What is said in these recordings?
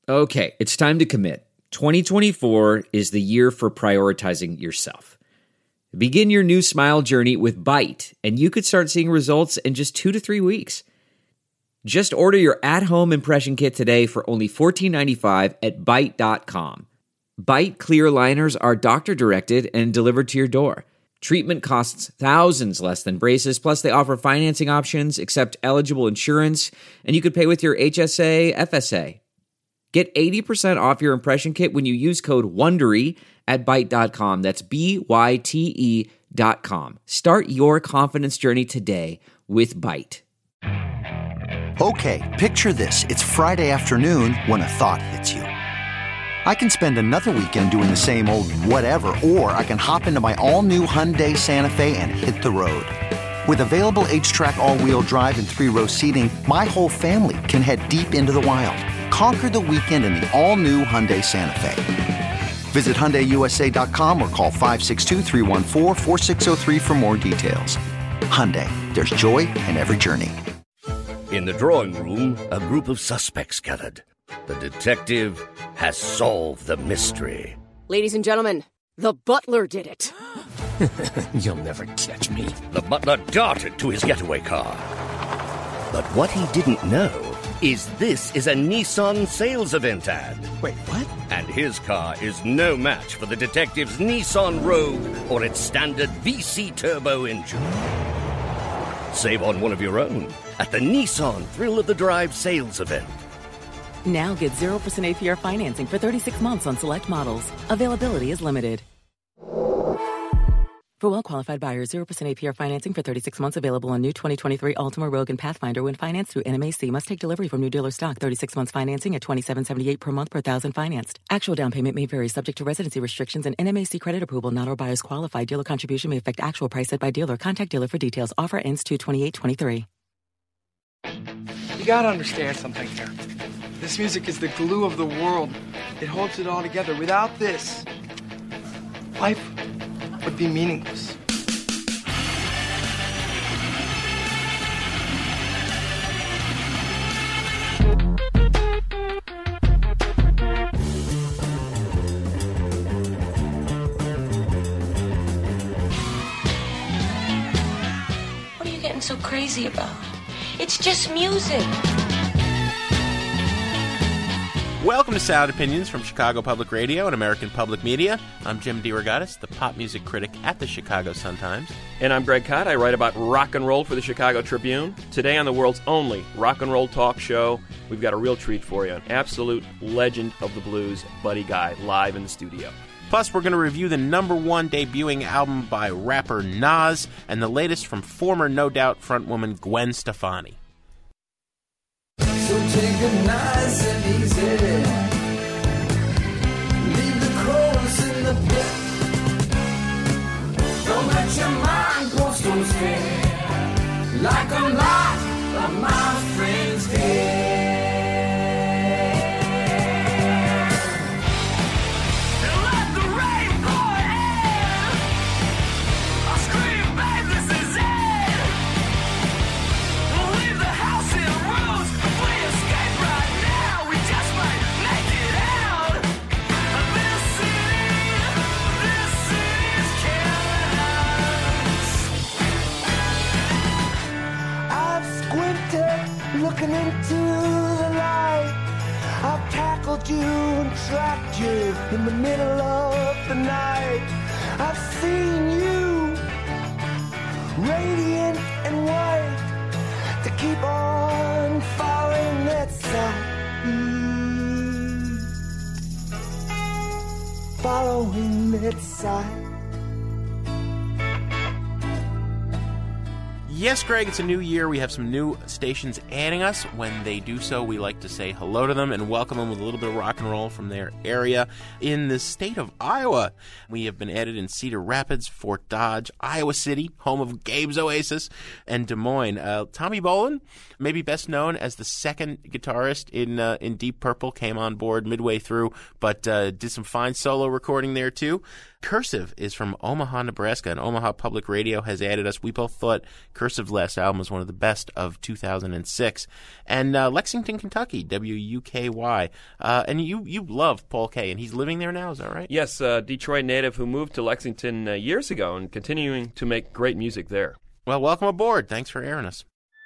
Okay, it's time to commit. 2024 is the year for prioritizing yourself. Begin your new smile journey with Byte, and you could start seeing results in just 2 to 3 weeks. Just order your at-home impression kit today for only $14.95 at Byte.com. Byte clear liners are doctor-directed and delivered to your door. Treatment costs thousands less than braces, plus they offer financing options, accept eligible insurance, and you could pay with your HSA, FSA. Get 80% off your impression kit when you use code WONDERY at Byte.com. That's BYTE.com. Start your confidence journey today with Byte. Okay, picture this. It's Friday afternoon when a thought hits you. I can spend another weekend doing the same old whatever, or I can hop into my all-new Hyundai Santa Fe and hit the road. With available H-Track all-wheel drive and 3-row seating, my whole family can head deep into the wild. Conquer the weekend in the all-new Hyundai Santa Fe. Visit HyundaiUSA.com or call 562-314-4603 for more details. Hyundai, there's joy in every journey. In the drawing room, a group of suspects gathered. The detective has solved the mystery. Ladies and gentlemen, the butler did it. You'll never catch me. The butler darted to his getaway car. But what he didn't know is this is a Nissan sales event ad. Wait, what? And his car is no match for the detective's Nissan Rogue or its standard VC turbo engine. Save on one of your own at the Nissan Thrill of the Drive sales event. Now get 0% APR financing for 36 months on select models. Availability is limited. For well-qualified buyers, 0% APR financing for 36 months available on new 2023 Altima, Rogue, and Pathfinder when financed through NMAC. Must take delivery from new dealer stock. 36 months financing at $27.78 per month per thousand financed. Actual down payment may vary, subject to residency restrictions and NMAC credit approval. Not all buyers qualify. Dealer contribution may affect actual price set by dealer. Contact dealer for details. Offer ends 2/28/23. You gotta understand something here. This music is the glue of the world. It holds it all together. Without this, life would be meaningless. What are you getting so crazy about? It's just music. Welcome to Sound Opinions from Chicago Public Radio and American Public Media. I'm Jim DeRogatis, the pop music critic at the Chicago Sun-Times. And I'm Greg Kot. I write about rock and roll for the Chicago Tribune. Today on the world's only rock and roll talk show, we've got a real treat for you. An absolute legend of the blues, Buddy Guy, live in the studio. Plus, we're going to review the #1 debuting album by rapper Nas and the latest from former No Doubt frontwoman Gwen Stefani. So take it nice and easy. Leave the crows in the pit. Don't let your mind go so steady. Like a lot of my friends did. And let the rain pour in. I scream, babe, this is it. We'll leave the house in ruins. We escape right now. We just might make it out. This city's killing us. I've squinted, looking into the light. I've tackled you and tracked you in the middle of the night. I've seen you, radiant and white, to keep on following that sight. Following that sight. Yes, Greg, it's a new year. We have some new stations adding us. When they do so, we like to say hello to them and welcome them with a little bit of rock and roll from their area. In the state of Iowa, we have been added in Cedar Rapids, Fort Dodge, Iowa City, home of Gabe's Oasis, and Des Moines. Tommy Bolin, maybe best known as the second guitarist in Deep Purple, came on board midway through, but did some fine solo recording there too. Cursive is from Omaha, Nebraska, and Omaha Public Radio has added us. We both thought Cursive's last album was one of the best of 2006. And Lexington, Kentucky, WUKY. And you love Paul Kaye, and he's living there now, is that right? Yes, Detroit native who moved to Lexington years ago and continuing to make great music there. Well, welcome aboard. Thanks for airing us.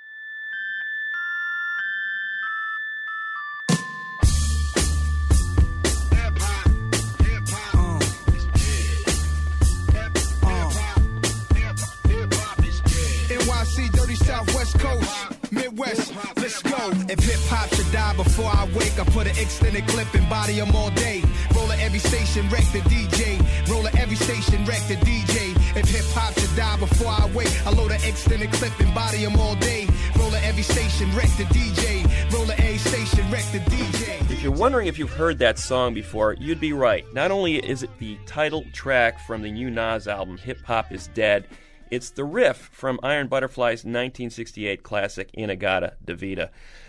Southwest Coast, Midwest, let's go. If hip-hop should die before I wake, I put an extended clip and body them all day. Roll at every station, wreck the DJ. Roll at every station, wreck the DJ. If hip-hop should die before I wake, I load an extended clip and body them all day. Roll at every station, wreck the DJ. Roll at every station, wreck the DJ. If you're wondering if you've heard that song before, you'd be right. Not only is it the title track from the new Nas album, Hip Hop Is Dead, it's the riff from Iron Butterfly's 1968 classic, In-A-Gadda-Da-Vida.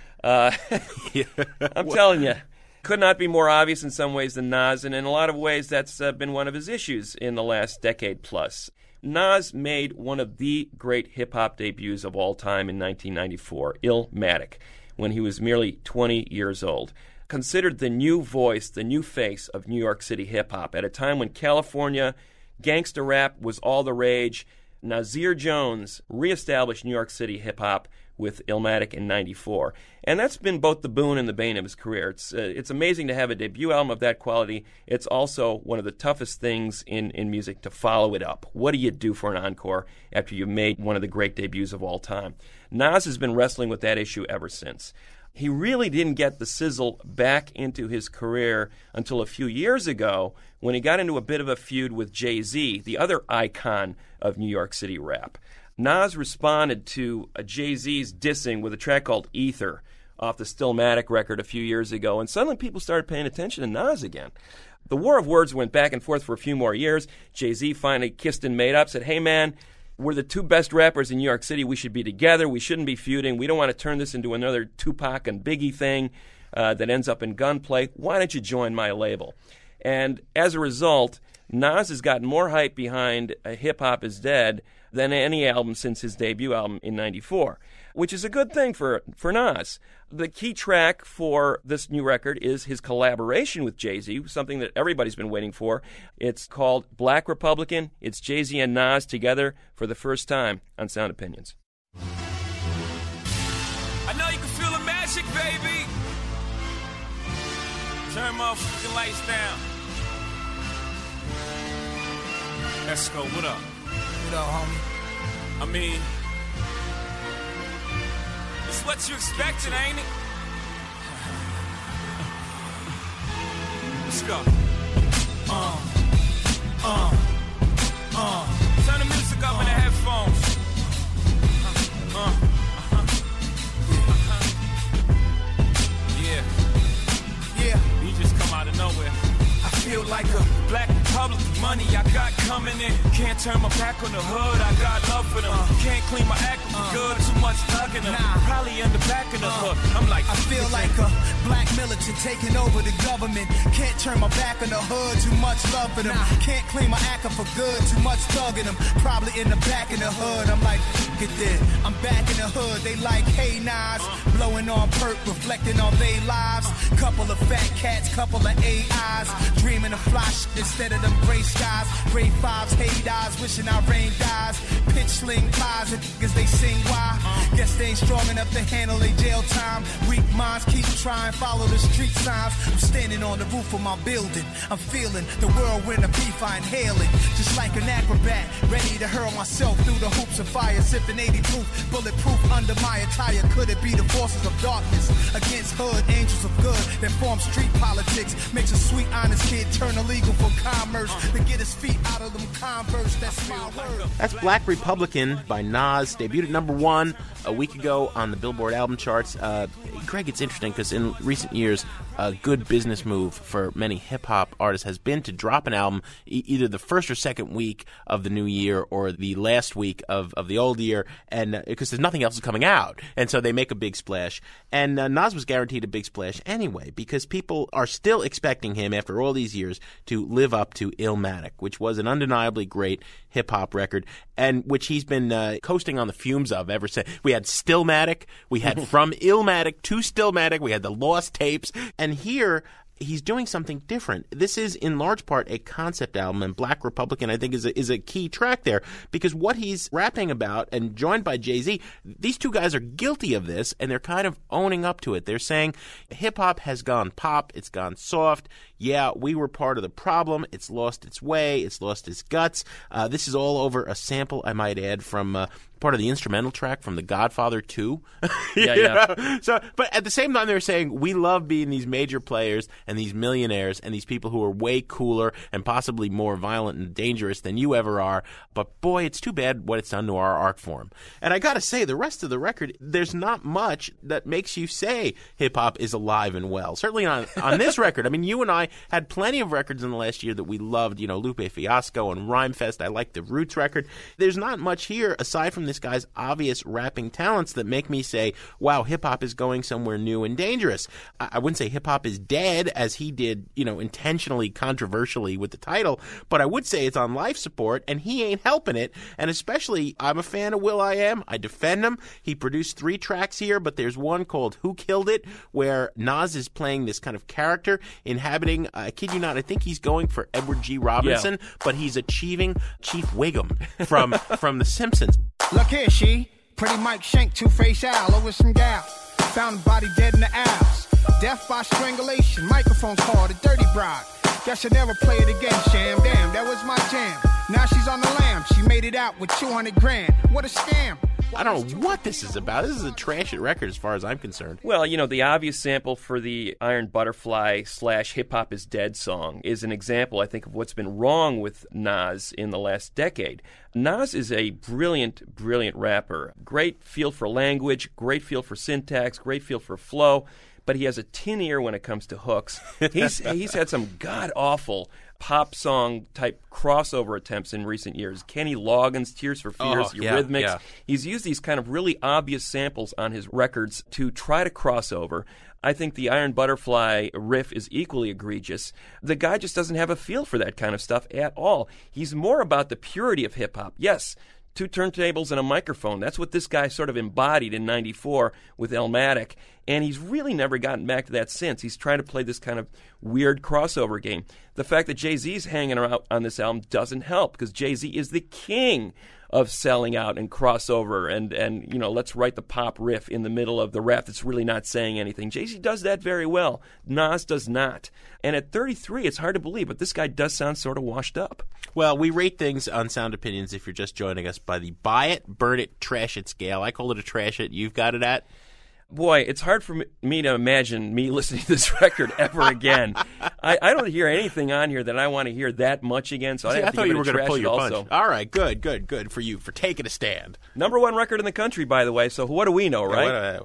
I'm telling you, could not be more obvious in some ways than Nas, and in a lot of ways that's been one of his issues in the last decade plus. Nas made one of the great hip-hop debuts of all time in 1994, Illmatic, when he was merely 20 years old. Considered the new voice, the new face of New York City hip-hop at a time when California gangsta rap was all the rage. Nasir Jones reestablished New York City hip-hop with Illmatic in 94. And that's been both the boon and the bane of his career. It's amazing to have a debut album of that quality. It's also one of the toughest things in music to follow it up. What do you do for an encore after you've made one of the great debuts of all time? Nas has been wrestling with that issue ever since. He really didn't get the sizzle back into his career until a few years ago when he got into a bit of a feud with Jay-Z, the other icon of New York City rap. Nas responded to Jay-Z's dissing with a track called Ether off the Stillmatic record a few years ago, and suddenly people started paying attention to Nas again. The war of words went back and forth for a few more years. Jay-Z finally kissed and made up, said, hey man, we're the two best rappers in New York City. We should be together. We shouldn't be feuding. We don't want to turn this into another Tupac and Biggie thing that ends up in gunplay. Why don't you join my label? And as a result, Nas has gotten more hype behind Hip Hop Is Dead than any album since his debut album in 94, which is a good thing for Nas. The key track for this new record is his collaboration with Jay-Z, something that everybody's been waiting for. It's called Black Republican. It's Jay-Z and Nas together for the first time on Sound Opinions. I know you can feel the magic, baby. Turn motherfucking lights down. Let's go. What up? What up, homie? I mean, it's what you expected, ain't it? Let's go. Turn the music up in the headphones. Yeah. You just come out of nowhere. I feel like a black Republican. Money I got coming in. Can't turn my back on the hood. I got love for them. Can't clean my act for good. Too much thugging them. Probably in the back of the hood. I'm like, I feel like a black militant taking over the government. Can't turn my back on the hood. Too much love for them. Can't clean my act up for good. Too much thugging them. Probably in the back of the hood. I'm like, get this. I'm back in the hood. They like, hey Nas. Blowing on perk, reflecting on their lives. Couple of fat cats, couple of AIs. Dreaming of fly shit instead of them gray skies. Grade fives, hate eyes, wishing our rain dies. Pitch sling pies and niggas they sing why. Guess they ain't strong enough to handle their jail time. Weak minds keep trying, follow the street signs. I'm standing on the roof of my building. I'm feeling the whirlwind of beef, I inhale it. Just like an acrobat, ready to hurl myself through the hoops of fire. Sipping 80 proof, bulletproof under my attire. Could it be the forces of darkness against hood angels of good that form street politics? Makes a sweet, honest kid turn illegal for commerce to get his feet out of them Converse. That's my word. That's Black Republican by Nas, debuted at number 1 a week ago on the Billboard album charts. Greg, it's interesting because in recent years, a good business move for many hip-hop artists has been to drop an album either the first or second week of the new year or the last week of the old year, and because there's nothing else coming out. And so they make a big splash. And Nas was guaranteed a big splash anyway because people are still expecting him, after all these years, to live up to Illmatic, which was an undeniably great hip-hop record, and which he's been coasting on the fumes of ever since. We had Stillmatic, we had From Illmatic to Stillmatic, we had the Lost Tapes, and here he's doing something different. This is in large part a concept album, and Black Republican, I think, is a key track there, because what he's rapping about, and joined by Jay-Z, these two guys are guilty of this, and they're kind of owning up to it. They're saying hip-hop has gone pop, it's gone soft. Yeah, we were part of the problem. It's lost its way. It's lost its guts. This is all over a sample, I might add, from part of the instrumental track from The Godfather 2. Yeah. So, but at the same time, they're saying we love being these major players and these millionaires and these people who are way cooler and possibly more violent and dangerous than you ever are. But boy, it's too bad what it's done to our art form. And I got to say, the rest of the record, there's not much that makes you say hip-hop is alive and well. Certainly on this record. I mean, you and I had plenty of records in the last year that we loved, Lupe Fiasco and Rhymefest. I like the Roots record. There's not much here aside from this guy's obvious rapping talents that make me say, wow, hip-hop is going somewhere new and dangerous. I wouldn't say hip-hop is dead, as he did, intentionally, controversially with the title, but I would say it's on life support, and he ain't helping it. And especially, I'm a fan of will.i.am. I defend him. He produced 3 tracks here, but there's one called Who Killed It, where Nas is playing this kind of character inhabiting, I kid you not, I think he's going for Edward G. Robinson, but he's achieving Chief Wiggum from The Simpsons. Look here, she. Pretty Mike Shank, two-faced owl over some gal. Found body dead in the aisles. Death by strangulation. Microphone called a dirty bride. Guess she'll never play it again, sham. Damn, that was my jam. Now she's on the lam. She made it out with 200 grand. What a scam. I don't know what this is about. This is a trash record as far as I'm concerned. Well, the obvious sample for the Iron Butterfly / Hip Hop is Dead song is an example, I think, of what's been wrong with Nas in the last decade. Nas is a brilliant, brilliant rapper. Great feel for language, great feel for syntax, great feel for flow, but he has a tin ear when it comes to hooks. He's had some god-awful pop song type crossover attempts in recent years. Kenny Loggins, Tears for Fears, Eurythmics. Yeah. He's used these kind of really obvious samples on his records to try to cross over. I think the Iron Butterfly riff is equally egregious. The guy just doesn't have a feel for that kind of stuff at all. He's more about the purity of hip-hop. Yes, 2 turntables and a microphone. That's what this guy sort of embodied in '94 with Illmatic, and he's really never gotten back to that since. He's trying to play this kind of weird crossover game. The fact that Jay-Z's hanging around on this album doesn't help, because Jay-Z is the king of selling out and crossover and let's write the pop riff in the middle of the rap that's really not saying anything. Jay-Z does that very well. Nas does not. And at 33, it's hard to believe, but this guy does sound sort of washed up. Well, we rate things on Sound Opinions, if you're just joining us, by the buy it, burn it, trash it scale. I call it a trash it. You've got it at? Boy, it's hard for me to imagine me listening to this record ever again. I don't hear anything on here that I want to hear that much again, so I thought you were going to pull your also. punch. All right, good for you, for taking a stand. Number 1 record in the country, by the way, so what do we know, right?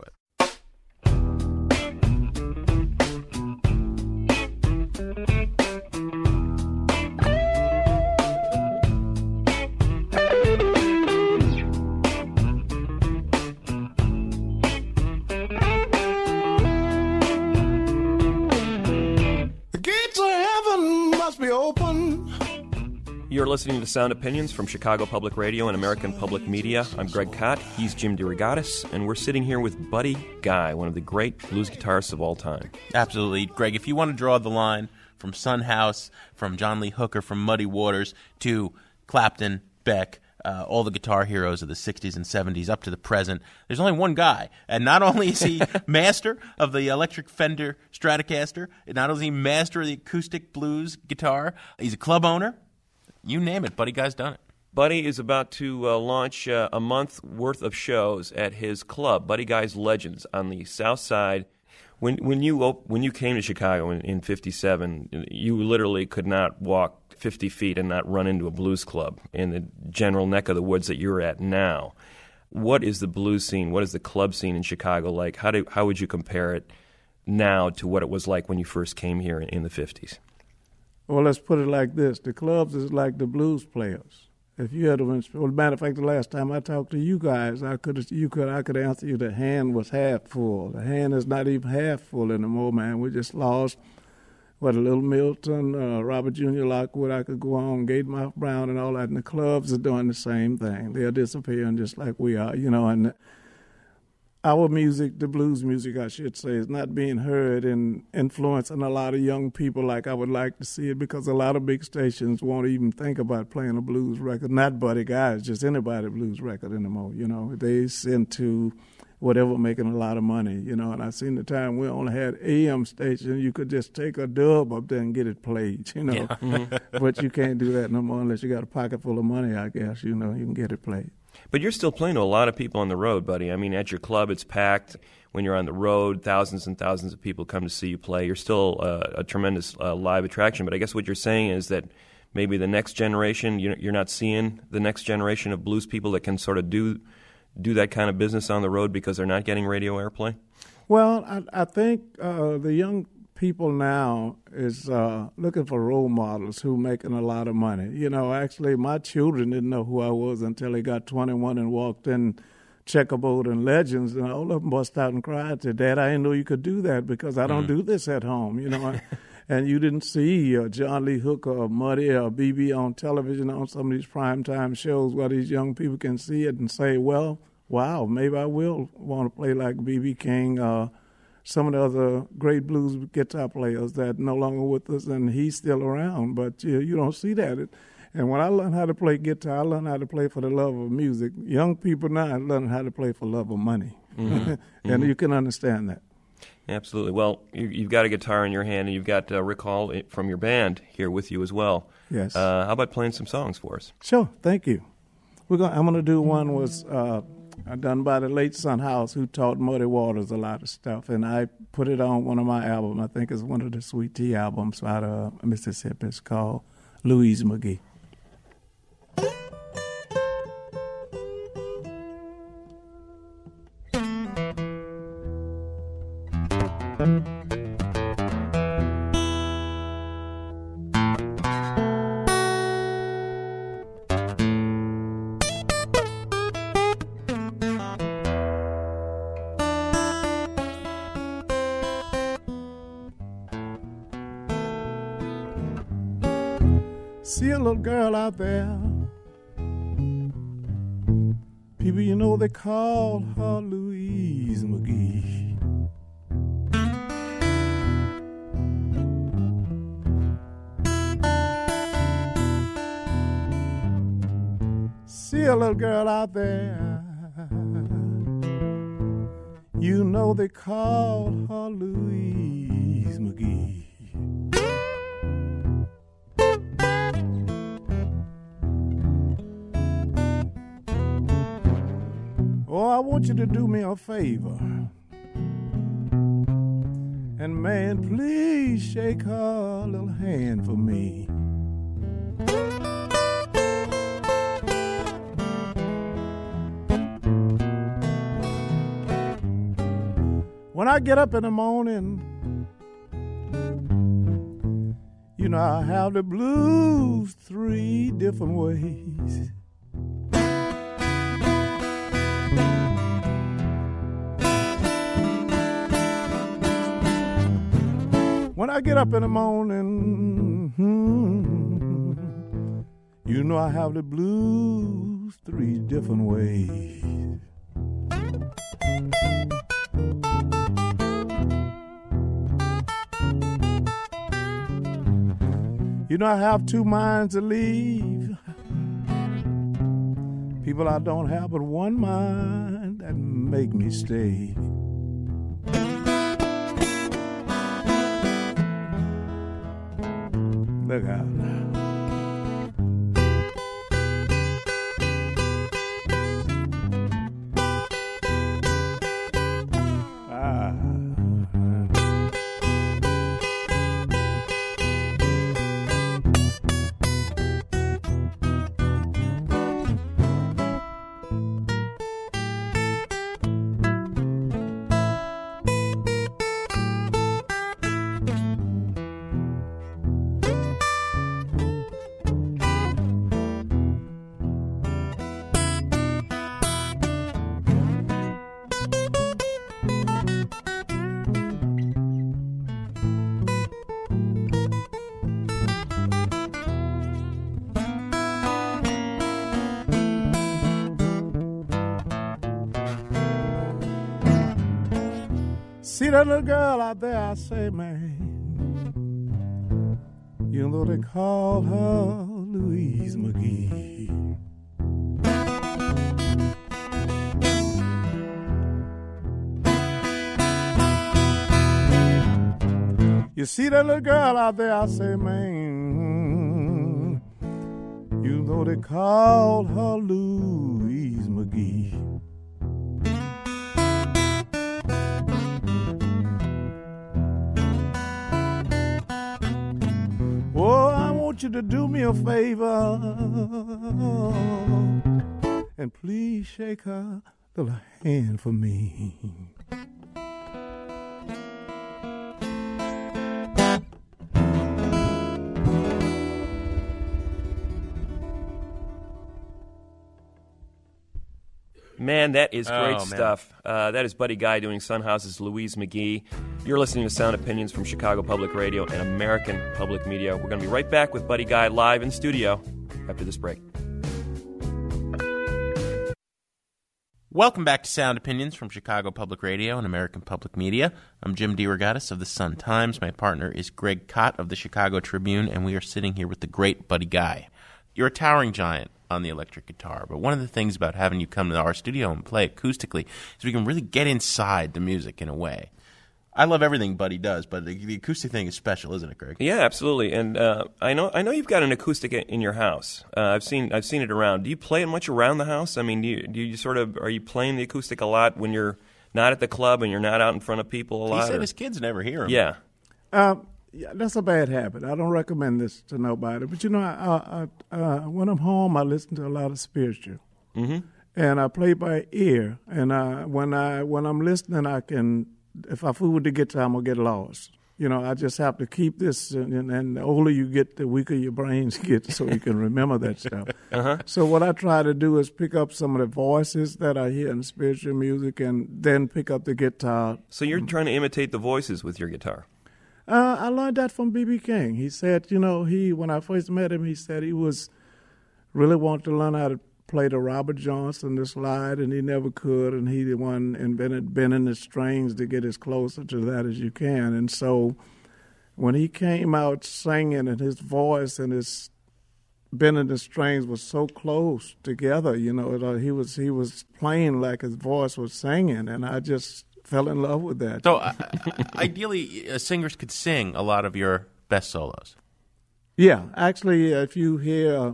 You're listening to Sound Opinions from Chicago Public Radio and American Public Media. I'm Greg Kot. He's Jim DeRogatis, and we're sitting here with Buddy Guy, one of the great blues guitarists of all time. Absolutely. Greg, if you want to draw the line from Son House, from John Lee Hooker, from Muddy Waters, to Clapton, Beck, all the guitar heroes of the 60s and 70s up to the present, there's only one guy. And not only is he master of the electric Fender Stratocaster, not only is he master of the acoustic blues guitar, he's a club owner. You name it, Buddy Guy's done it. Buddy is about to launch a month worth of shows at his club, Buddy Guy's Legends, on the South Side. When you came to Chicago in '57, you literally could not walk 50 feet and not run into a blues club in the general neck of the woods that you're at now. What is the blues scene? What is the club scene in Chicago like? How would you compare it now to what it was like when you first came here in the 50s? Well, let's put it like this. The clubs is like the blues players. If you had matter of fact, the last time I talked to you guys, I could answer you the hand was half full. The hand is not even half full anymore, man. We just lost, a little Milton, Robert Jr. Lockwood, I could go on, Gatemouth Brown and all that. And the clubs are doing the same thing. They're disappearing just like we are, and our music, the blues music, I should say, is not being heard and influencing a lot of young people like I would like to see it, because a lot of big stations won't even think about playing a blues record. Not Buddy Guys, just anybody blues record anymore, They send to whatever making a lot of money, And I seen the time we only had AM stations. You could just take a dub up there and get it played, Yeah. Mm-hmm. But you can't do that no more unless you got a pocket full of money, I guess, you can get it played. But you're still playing to a lot of people on the road, buddy. I mean, at your club, it's packed. When you're on the road, thousands and thousands of people come to see you play. You're still a tremendous live attraction. But I guess what you're saying is that maybe the next generation, you're not seeing the next generation of blues people that can sort of do that kind of business on the road because they're not getting radio airplay? Well, I think the young people now is looking for role models who making a lot of money. Actually, my children didn't know who I was until they got 21 and walked in Checkerboard and Legends, and all of them bust out and cried to Dad, I didn't know you could do that because I don't do this at home, And you didn't see John Lee Hooker or Muddy or BB on television on some of these primetime shows where these young people can see it and say, well, wow, maybe I will want to play like B.B. King or some of the other great blues guitar players that no longer with us, and he's still around. But you don't see that. And when I learned how to play guitar, I learned how to play for the love of music. Young people now learn how to play for love of money. Mm-hmm. And you can understand that. Absolutely. Well, you've got a guitar in your hand, and you've got Rick Hall from your band here with you as well. Yes. How about playing some songs for us? Sure. Thank you. I'm going to do one was done by the late Son House, who taught Muddy Waters a lot of stuff, and I put it on one of my albums. I think it's one of the Sweet Tea albums out of Mississippi. It's called Louise McGee. See a little girl out there, people they call her Louise McGee. See a little girl out there, they call her Louise McGee. Oh, I want you to do me a favor. And man, please shake her little hand for me. When I get up in the morning, I have the blues 3 different ways. When I get up in the morning, I have the blues 3 different ways. I have 2 minds to leave. People I don't have but 1 mind that make me stay. Look out now. see that little girl out there, I say, man, you know they call her Louise McGee. You see that little girl out there, I say, man, you know they call her Louise McGee. Oh, I want you to do me a favor and please shake her little hand for me. Man, that is great stuff. That is Buddy Guy doing Son House's Louise McGee. You're listening to Sound Opinions from Chicago Public Radio and American Public Media. We're going to be right back with Buddy Guy live in studio after this break. Welcome back to Sound Opinions from Chicago Public Radio and American Public Media. I'm Jim DeRogatis of the Sun-Times. My partner is Greg Kot of the Chicago Tribune, and we are sitting here with the great Buddy Guy. You're a towering giant on the electric guitar, but one of the things about having you come to our studio and play acoustically is we can really get inside the music in a way. I love everything Buddy does, but the acoustic thing is special, isn't it, Greg? Yeah, absolutely. And I know you've got an acoustic in your house. I've seen it around. Do you play it much around the house? I mean, do you sort of, are you playing the acoustic a lot when you're not at the club and you're not out in front of people a lot? He said his kids never hear him. Yeah. Yeah, that's a bad habit. I don't recommend this to nobody. But, you know, I when I'm home, I listen to a lot of spiritual. Mm-hmm. And I play by ear. And when I'm listening, I can, if I fool with the guitar, I'm going to get lost. You know, I just have to keep this. And the older you get, the weaker your brains get, so you can remember that stuff. Uh-huh. So what I try to do is pick up some of the voices that I hear in spiritual music and then pick up the guitar. So you're trying to imitate the voices with your guitar? I learned that from B.B. King. He said, you know, when I first met him, he said he was really wanted to learn how to play the Robert Johnson, the slide, and he never could, and he the one invented bending the strings to get as closer to that as you can. And so when he came out singing and his voice and his bending the strings was so close together, you know, he was playing like his voice was singing, and I just fell in love with that. So, ideally, singers could sing a lot of your best solos. Yeah. Actually, if you hear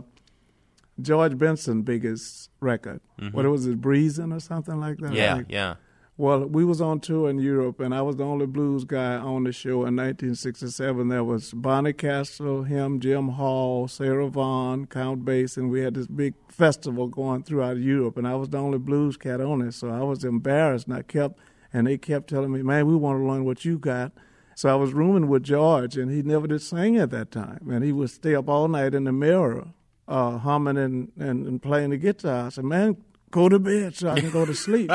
George Benson's biggest record, what was it, Breezin' or something like that? Yeah, yeah. Well, we was on tour in Europe, and I was the only blues guy on the show in 1967. There was Bonnie Castle, him, Jim Hall, Sarah Vaughan, Count Basie, and we had this big festival going throughout Europe, and I was the only blues cat on it, so I was embarrassed, and they kept telling me, man, we want to learn what you got. So I was rooming with George, and he never did sing at that time. And he would stay up all night in the mirror, humming and playing the guitar. I said, man, go to bed so I can go to sleep.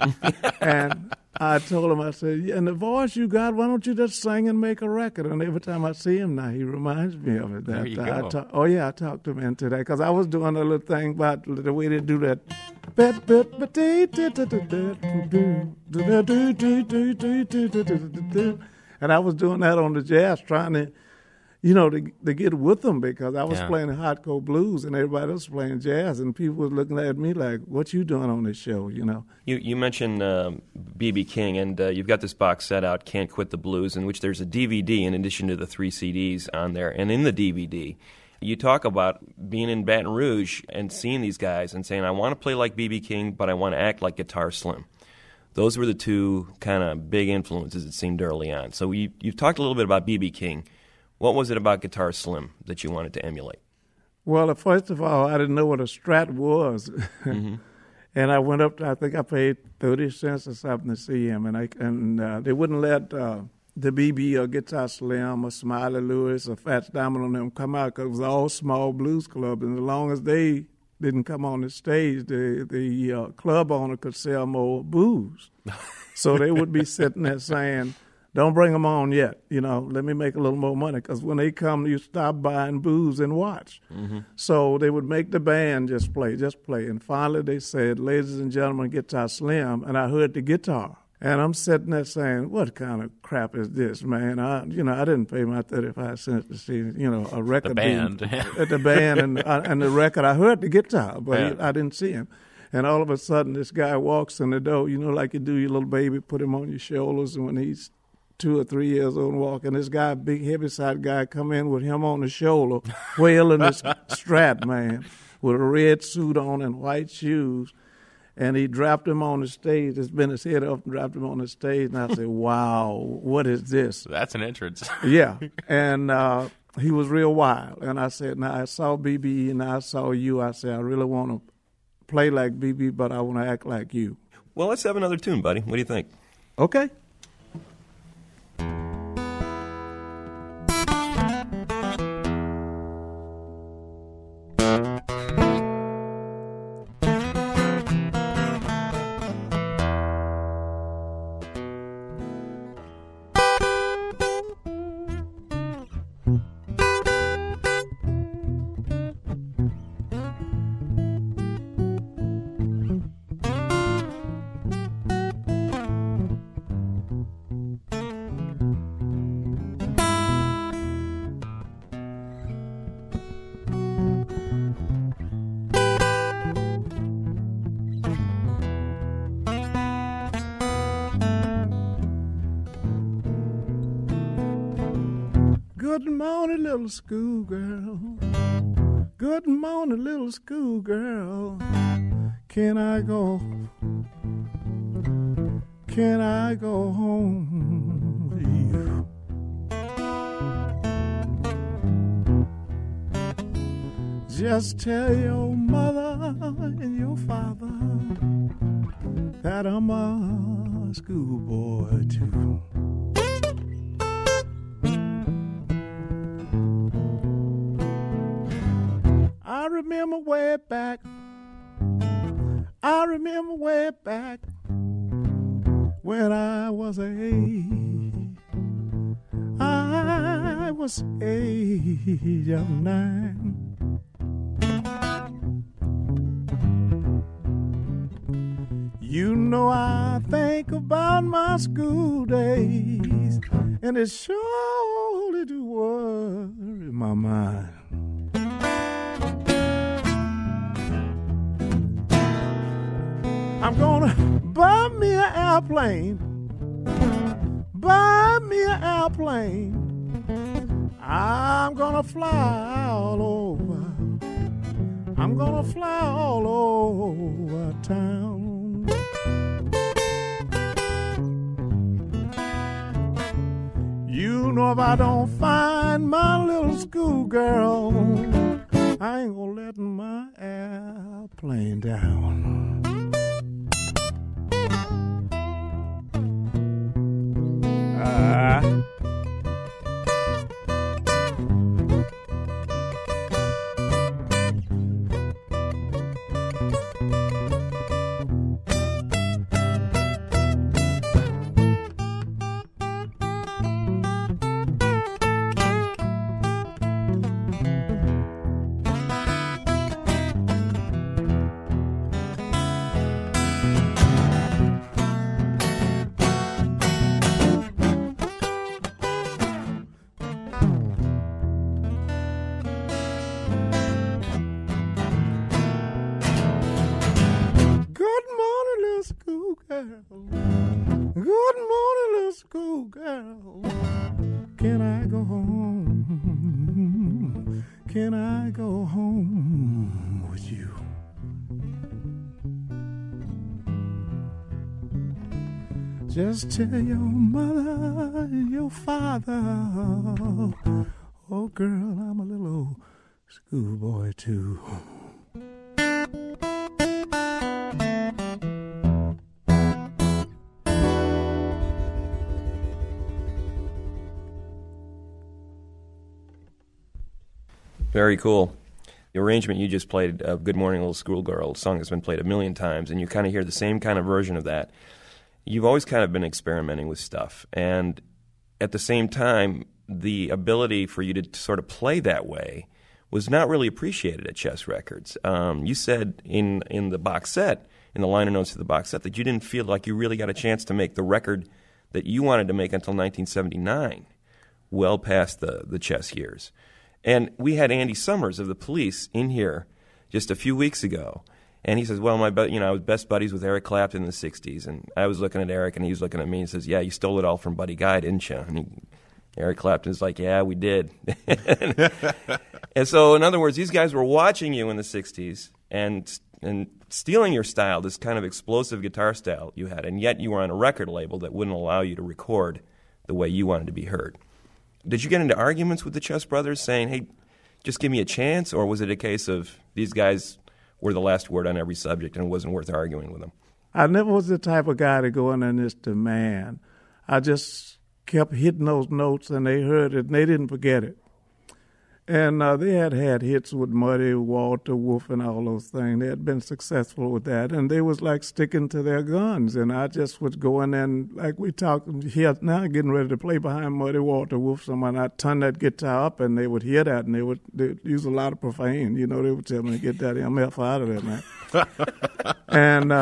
And I told him, I said, and the voice you got, why don't you just sing and make a record? And every time I see him now, he reminds me of it. There you go. I talked him into that, because I was doing a little thing about the way they do that. And I was doing that on the jazz, trying to, you know, to get with them, because I was playing hardcore blues and everybody else was playing jazz, and people were looking at me like, what you doing on this show, you know? You mentioned B.B. King, and you've got this box set out, Can't Quit the Blues, in which there's a DVD in addition to the 3 CDs on there. And in the DVD, you talk about being in Baton Rouge and seeing these guys and saying, I want to play like B.B. King, but I want to act like Guitar Slim. Those were the two kind of big influences, it seemed, early on. So you've talked a little bit about B.B. King. What was it about Guitar Slim that you wanted to emulate? Well, first of all, I didn't know what a Strat was. Mm-hmm. And I went up, I think I paid 30 cents or something to see him. And they wouldn't let the BB or Guitar Slim or Smiley Lewis or Fats Domino and them come out, because it was all small blues clubs. And as long as they didn't come on the stage, the club owner could sell more booze. So they would be sitting there saying, don't bring them on yet, you know, let me make a little more money, because when they come, you stop buying booze and watch. Mm-hmm. So they would make the band just play. And finally they said, ladies and gentlemen, Guitar Slim, and I heard the guitar. And I'm sitting there saying, what kind of crap is this, man? I didn't pay my 35 cents to see, a record. The band. At the band and the record. I heard the guitar, but I didn't see him. And all of a sudden, this guy walks in the door, like you do your little baby, put him on your shoulders, and when he's 2 or 3 years old and walking, this guy, big heavy-side guy, come in with him on the shoulder, wailing this Strat, man, with a red suit on and white shoes. And he dropped him on the stage. It's been his head up and dropped him on the stage. And I said, wow, what is this? That's an entrance. Yeah. And he was real wild. And I said, now I saw BB and I saw you. I said, I really want to play like BB, but I want to act like you. Well, let's have another tune, buddy. What do you think? Okay. Good morning, little schoolgirl. Good morning, little schoolgirl. Can I go home with you? Just tell your mother and your father that I'm a schoolboy too. I remember way back when I was a age of 9. I think about my school days, and it surely do worry my mind. I'm gonna buy me an airplane, I'm gonna fly all over, town. You know if I don't find my little schoolgirl, I ain't gonna let my airplane down. Good morning, little schoolgirl. Can I go home? Can I go home with you? Just tell your mother and your father, oh girl, I'm a little schoolboy too. Very cool. The arrangement you just played of Good Morning Little Schoolgirl, a song that's been played a million times, and you kind of hear the same kind of version of that. You've always kind of been experimenting with stuff, and at the same time, the ability for you to sort of play that way was not really appreciated at Chess Records. You said in the box set, in the liner notes of the box set that you didn't feel like you really got a chance to make the record that you wanted to make until 1979, well past the chess years. And we had Andy Summers of the Police in here just a few weeks ago, and he says, well, I was best buddies with Eric Clapton in the 60s, and I was looking at Eric, and he was looking at me and says, yeah, you stole it all from Buddy Guy, didn't you? And Eric Clapton's like, yeah, we did. And so, in other words, these guys were watching you in the 60s and stealing your style, this kind of explosive guitar style you had, and yet you were on a record label that wouldn't allow you to record the way you wanted to be heard. Did you get into arguments with the Chess Brothers saying, hey, just give me a chance, or was it a case of these guys were the last word on every subject and it wasn't worth arguing with them? I never was the type of guy to go in and just demand. I just kept hitting those notes, and they heard it, and they didn't forget it. And they had hits with Muddy, Walter, Wolf, and all those things. They had been successful with that, and they was like sticking to their guns. And I just would go in and, like we talked here now, getting ready to play behind Muddy, Walter, Wolf, someone, I'd turn that guitar up, and they would hear that, and they'd use a lot of profane. You know, they would tell me to get that MF out of there, man. And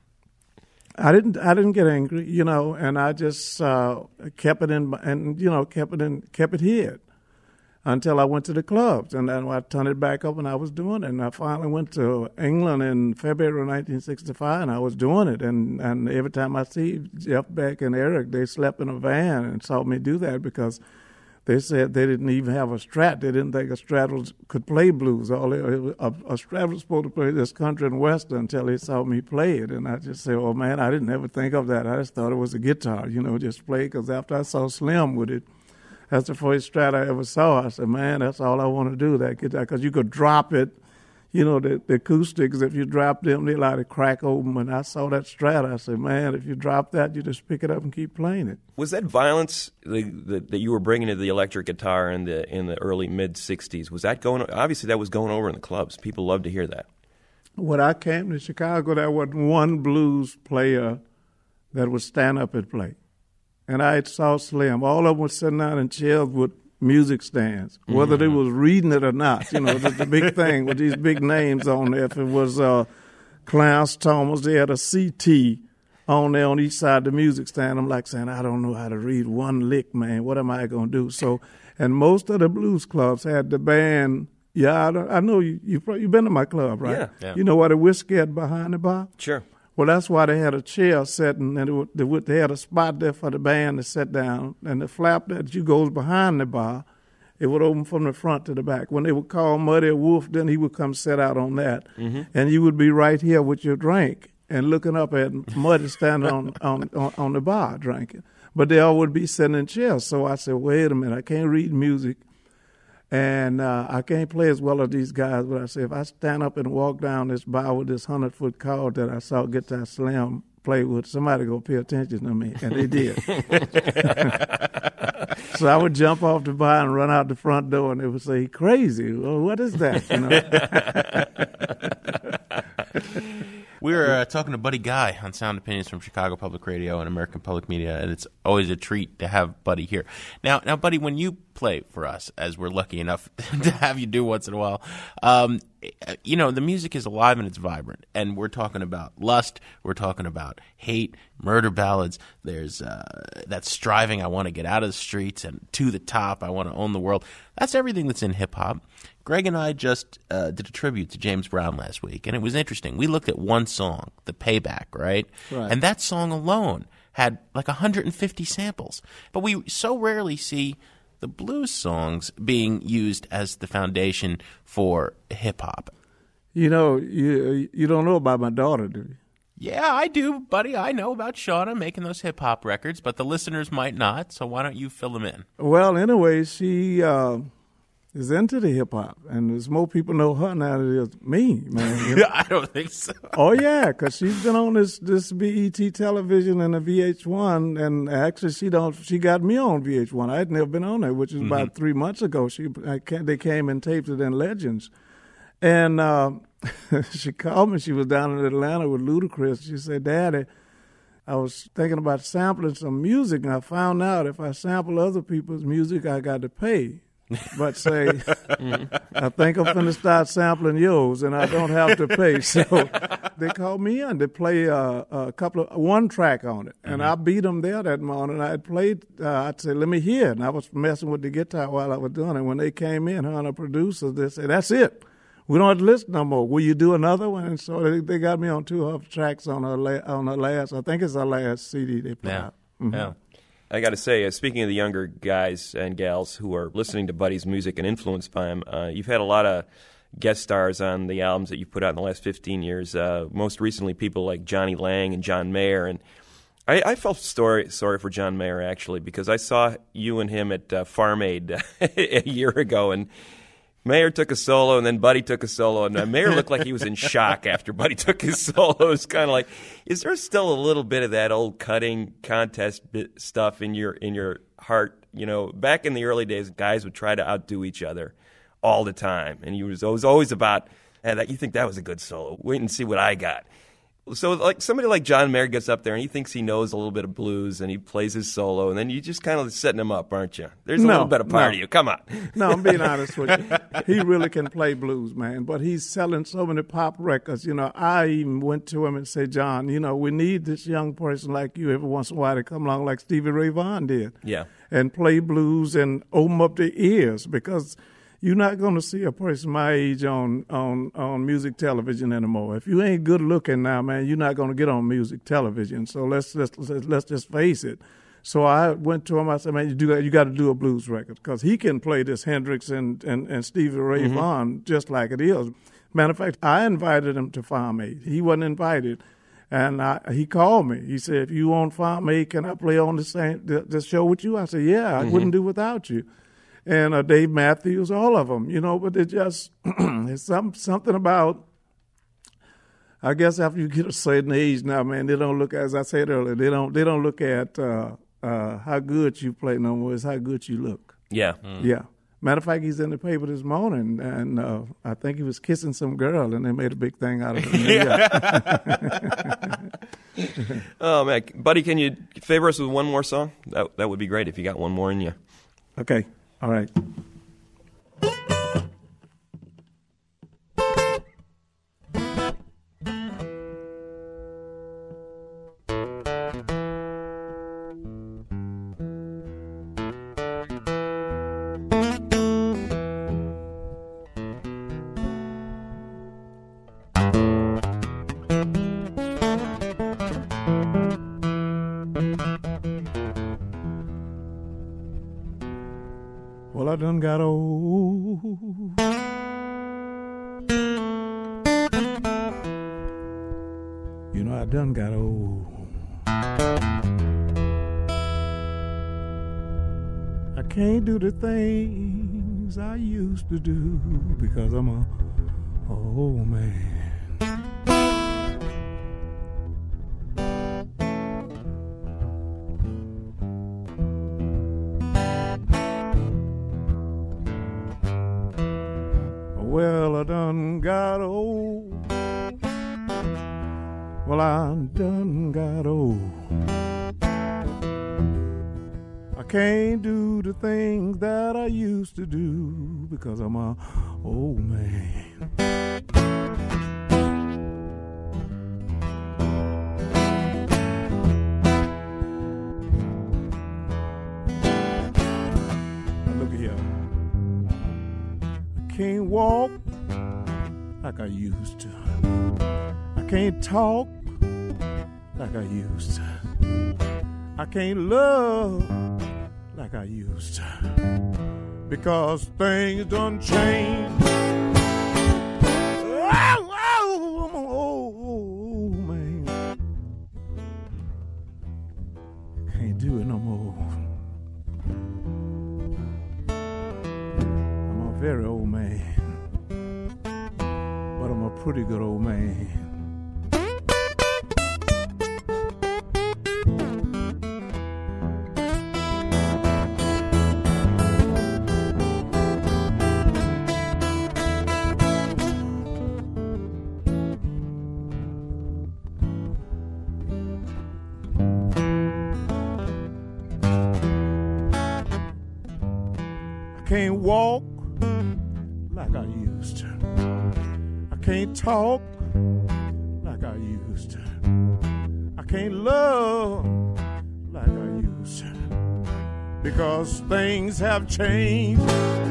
I didn't get angry, you know, and I just kept it in, and you know, kept it hid until I went to the clubs, and then I turned it back up, and I was doing it. And I finally went to England in February of 1965, and I was doing it. And every time I see Jeff Beck and Eric, they slept in a van and saw me do that because they said they didn't even have a Strat. They didn't think a Strat could play blues. A Strat was supposed to play this country and western until they saw me play it. And I just said, oh, man, I didn't ever think of that. I just thought it was a guitar, you know, just play. Because after I saw Slim with it, that's the first Strat I ever saw. I said, man, that's all I want to do, that guitar. Because you could drop it, you know, the acoustics, if you drop them, they like to crack open. When I saw that Strat, I said, man, if you drop that, you just pick it up and keep playing it. Was that violence that you were bringing to the electric guitar in the early, mid-'60s, was that going, obviously that was going over in the clubs. People loved to hear that. When I came to Chicago, there wasn't one blues player that would stand up and play. And I saw Slim. All of them were sitting down in chairs with music stands, whether they was reading it or not. You know, that's the big thing with these big names on there. If it was Clarence Thomas, they had a CT on there on each side of the music stand. I'm like saying, I don't know how to read one lick, man. What am I going to do? So, and most of the blues clubs had the band. Yeah, I know you've been to my club, right? Yeah. You know what a whiskey had behind the bar? Sure. Well, that's why they had a chair setting, and they had a spot there for the band to sit down, and the flap that you goes behind the bar, it would open from the front to the back. When they would call Muddy or Wolf, then he would come sit out on that, and you would be right here with your drink and looking up at Muddy standing on the bar drinking. But they all would be sitting in chairs. So I said, wait a minute, I can't read music. And I can't play as well as these guys, but I said, if I stand up and walk down this bar with this 100-foot cord that I saw Guitar Slim play with, somebody go pay attention to me, and they did. So I would jump off the bar and run out the front door, and they would say, crazy, well, what is that? You know? We were talking to Buddy Guy on Sound Opinions from Chicago Public Radio and American Public Media, and it's always a treat to have Buddy here. Now, Buddy, when you play for us, as we're lucky enough to have you do once in a while, you know, the music is alive and it's vibrant, and we're talking about lust, we're talking about hate, murder ballads, there's that striving, I want to get out of the streets, and to the top, I want to own the world. That's everything that's in hip-hop. Greg and I just did a tribute to James Brown last week, and it was interesting. We looked at one song, The Payback, right? And that song alone had like 150 samples. But we so rarely see the blues songs being used as the foundation for hip-hop. You know, you don't know about my daughter, do you? Yeah, I do, buddy. I know about Shauna making those hip-hop records, but the listeners might not, so why don't you fill them in? Well, anyway, she is into the hip-hop, and there's more people know her now than it is me, man. You know? I don't think so. Oh, yeah, because she's been on this BET television and the VH1, and actually she got me on VH1. I had never been on there, which was about 3 months ago. They came and taped it in Legends. And she called me. She was down in Atlanta with Ludacris. She said, Daddy, I was thinking about sampling some music, and I found out if I sample other people's music, I got to pay. but say, I think I'm finna start sampling yours, and I don't have to pay. So they called me in to play one track on it, and I beat them there that morning. I played. I'd say, let me hear it, and I was messing with the guitar while I was doing it. When they came in, the producers, they said, "That's it. We don't have to listen no more. Will you do another one?" And so they got me on 2 of the tracks on her last. I think it's her last CD they put out. Mm-hmm. Yeah. I got to say, speaking of the younger guys and gals who are listening to Buddy's music and influenced by him, you've had a lot of guest stars on the albums that you've put out in the last 15 years. Most recently, people like Johnny Lang and John Mayer. And I felt sorry for John Mayer, actually, because I saw you and him at Farm Aid a year ago, and Mayer took a solo, and then Buddy took a solo, and Mayer looked like he was in shock after Buddy took his solo. It was kind of like, is there still a little bit of that old cutting contest stuff in your heart? You know, back in the early days, guys would try to outdo each other all the time, and it was always about, you think that was a good solo. Wait and see what I got. So like somebody like John Mayer gets up there and he thinks he knows a little bit of blues and he plays his solo, and then you just kind of setting him up, aren't you? There's a little bit of part of you. Come on. No, I'm being honest with you. He really can play blues, man, but he's selling so many pop records. You know, I even went to him and said, John, you know, we need this young person like you every once in a while to come along like Stevie Ray Vaughan did. Yeah. And play blues and open up their ears, because you're not going to see a person my age on music television anymore. If you ain't good looking now, man, you're not going to get on music television. So let's just face it. So I went to him. I said, man, you got to do a blues record, because he can play this Hendrix and Stevie Ray Vaughan just like it is. Matter of fact, I invited him to Farm Aid. He wasn't invited, and he called me. He said, if you on Farm Aid, can I play on the show with you? I said, yeah, I wouldn't do without you. And Dave Matthews, all of them, you know, but it just, it's something about, I guess after you get a certain age now, man, they don't look, as I said earlier, they don't look at how good you play no more, it's how good you look. Yeah. Yeah. Matter of fact, he's in the paper this morning, and I think he was kissing some girl, and they made a big thing out of it. Oh, man. Buddy, can you favor us with one more song? That would be great if you got one more in you. Okay. All right. Well, I done got old. You know, I done got old. I can't do the things I used to do because I'm a old man. Well, I done got old. Well, I done got old. I can't do the things that I used to do because I'm a old man. Now look here. I can't walk like I used to. I can't talk like I used to. I can't love like I used to, because things done changed. Oh, I'm an old man. Can't do it no more. I'm a very old man, but I'm a pretty good old man. can't walk like I used to. I can't talk like I used to. I can't love like I used to. Because things have changed.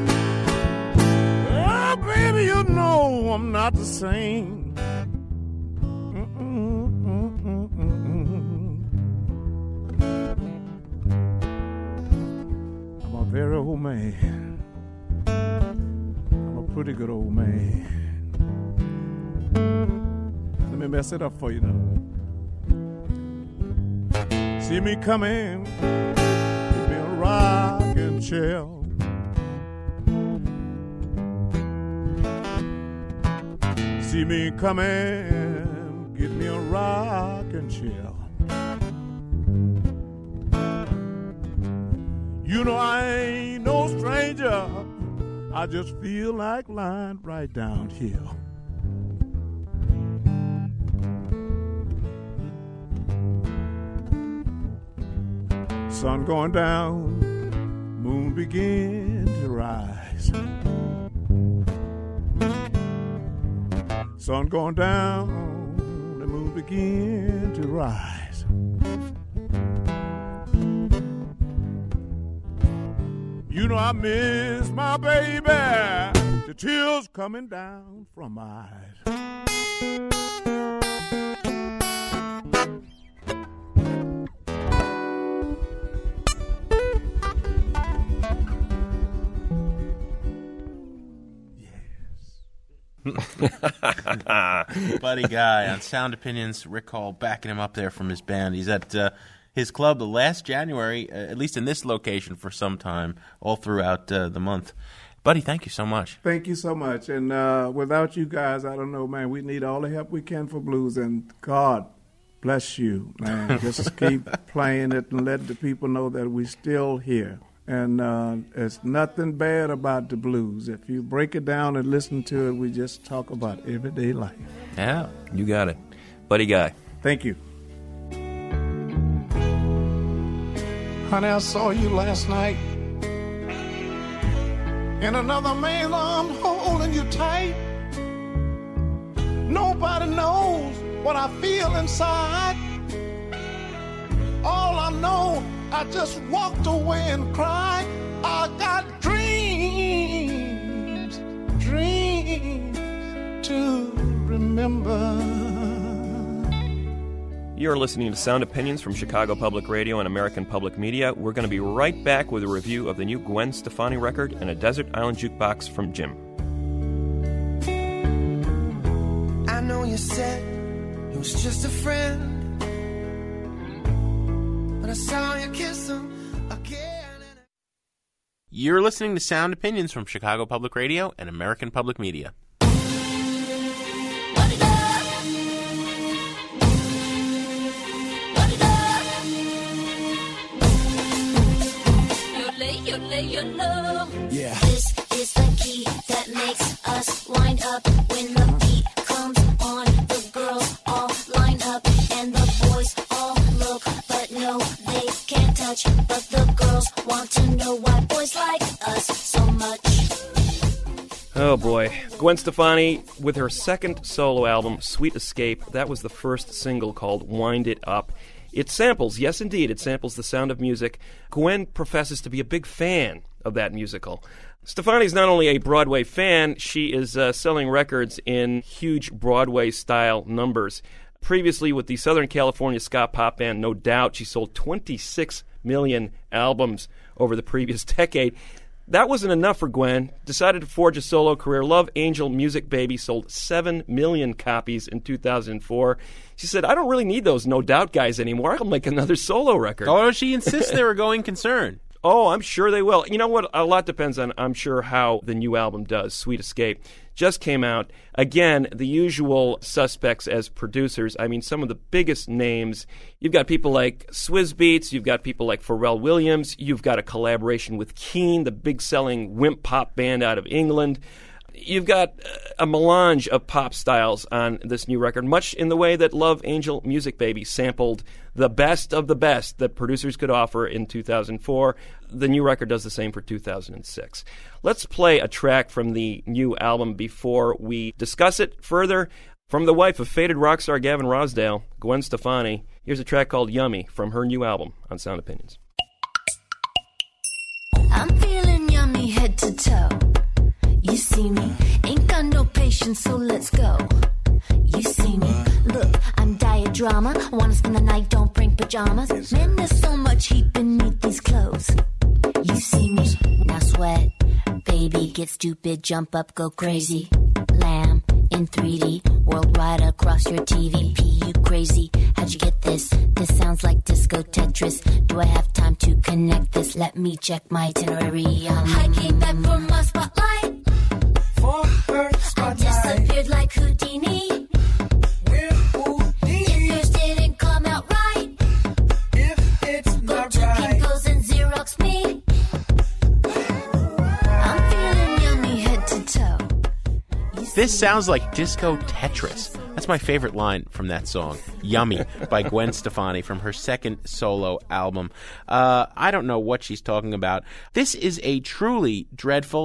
Oh, baby, you know I'm not the same. I'm a very old man. I'm a pretty good old man. Let me mess it up for you now. See me coming, give me a rocking chair. See me coming, give me a rocking chair. You know I ain't no stranger. I just feel like lying right down here. Sun going down, moon begin to rise. Sun going down, the moon begin to rise. You know I miss my baby, the tears coming down from my eyes. Buddy Guy on Sound Opinions. Rick Hall backing him up there from his band. He's at his club the last January, at least in this location for some time, all throughout the month. Buddy, thank you so much. Thank you so much. And without you guys, I don't know, man, we need all the help we can for blues. And God bless you, man. Just keep playing it and let the people know that we're still here. And there's nothing bad about the blues. If you break it down and listen to it, we just talk about everyday life. Yeah, you got it. Buddy Guy. Thank you. Honey, I saw you last night in another man's arms holding you tight. Nobody knows what I feel inside. All I know, I just walked away and cried. I got dreams to remember. You're listening to Sound Opinions from Chicago Public Radio and American Public Media. We're going to be right back with a review of the new Gwen Stefani record and a Desert Island Jukebox from Jim. I know you said it was just a friend, but I saw you kiss him again. You're listening to Sound Opinions from Chicago Public Radio and American Public Media. Yeah. This is the key that makes us wind up when the beat comes on. The girls all line up and the boys all look, but no, they can't touch. But the girls want to know why boys like us so much. Oh boy. Gwen Stefani with her second solo album, Sweet Escape. That was the first single called Wind It Up. It samples, yes indeed, it samples The Sound of Music. Gwen professes to be a big fan of that musical. Stefani's not only a Broadway fan, she is selling records in huge Broadway-style numbers. Previously with the Southern California ska pop band No Doubt, she sold 26 million albums over the previous decade. That wasn't enough for Gwen. Decided to forge a solo career. Love Angel Music Baby sold 7 million copies in 2004. She said, I don't really need those No Doubt guys anymore. I'll make another solo record. Oh, she insists they were going concern. Oh, I'm sure they will. You know what? A lot depends on, I'm sure, how the new album does. Sweet Escape just came out. Again, the usual suspects as producers. I mean, some of the biggest names. You've got people like Swizz Beatz. You've got people like Pharrell Williams. You've got a collaboration with Keane, the big-selling wimp pop band out of England. You've got a melange of pop styles on this new record, much in the way that Love Angel Music Baby sampled the best of the best that producers could offer in 2004. The new record does the same for 2006. Let's play a track from the new album before we discuss it further. From the wife of faded rock star Gavin Rossdale, Gwen Stefani, here's a track called Yummy from her new album on Sound Opinions. I'm feeling yummy head to toe. You see me, ain't got no patience, so let's go. You see me, look, I'm diet drama. Wanna spend the night, don't bring pajamas. Man, there's so much heat beneath these clothes. You see me, now sweat. Baby, get stupid, jump up, go crazy. Lamb in 3D, worldwide across your TV. P, you crazy, how'd you get this? This sounds like disco Tetris. Do I have time to connect this? Let me check my itinerary. I came back from my spotlight. For her spotlight. I disappeared like Houdini. We're Houdini. If yours didn't come out right, if it's not right, go to Kinko's and Xerox me. I'm feeling yummy head to toe. This sounds like disco Tetris. That's my favorite line from that song, Yummy, by Gwen Stefani from her second solo album. I don't know what she's talking about. This is a truly dreadful,